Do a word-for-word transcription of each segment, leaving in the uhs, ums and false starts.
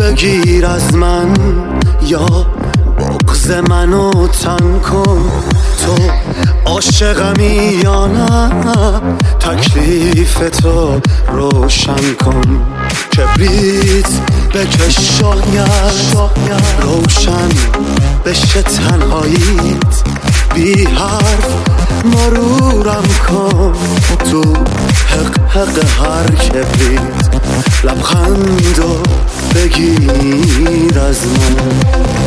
بگیر از من یا بغض منو تن کن. تو عاشقمی یا نه تکلیف تو روشن کن. کبریت بکش شاید روشن بشه تنهاییت. بی حرف مرورم کن تو حق حق هر کبریت. لبخندو بگیر از من.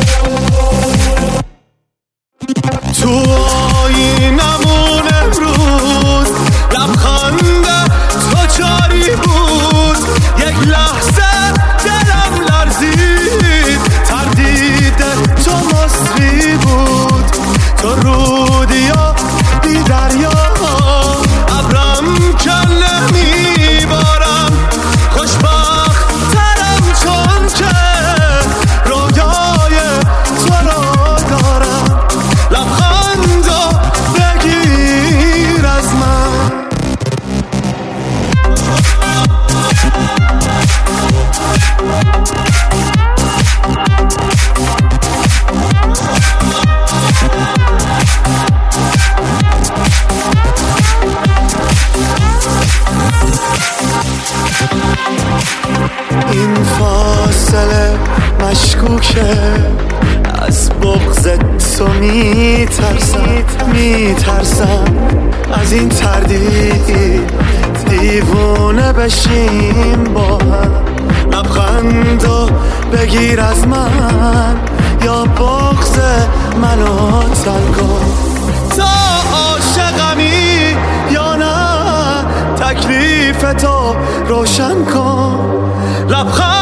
تو آینمون امروز لبخند تو جاری بود. یک لحظه دلم لرزید تردید تو مصری بود. تو رودیا بی دریا ابرم کله میبارم. خوشبخت ترم چون که رویای تو رو دارم. لبخندو بگیر از من. این فاصله مشکوکه از بغض تو میترسم. میترسم از این تردید دیوونه بشیم با هم. لبخندو بگیر از من یا بغض منو تن کن. تا عاشقمی یا نه تکلیف تو روشن کن. لبخند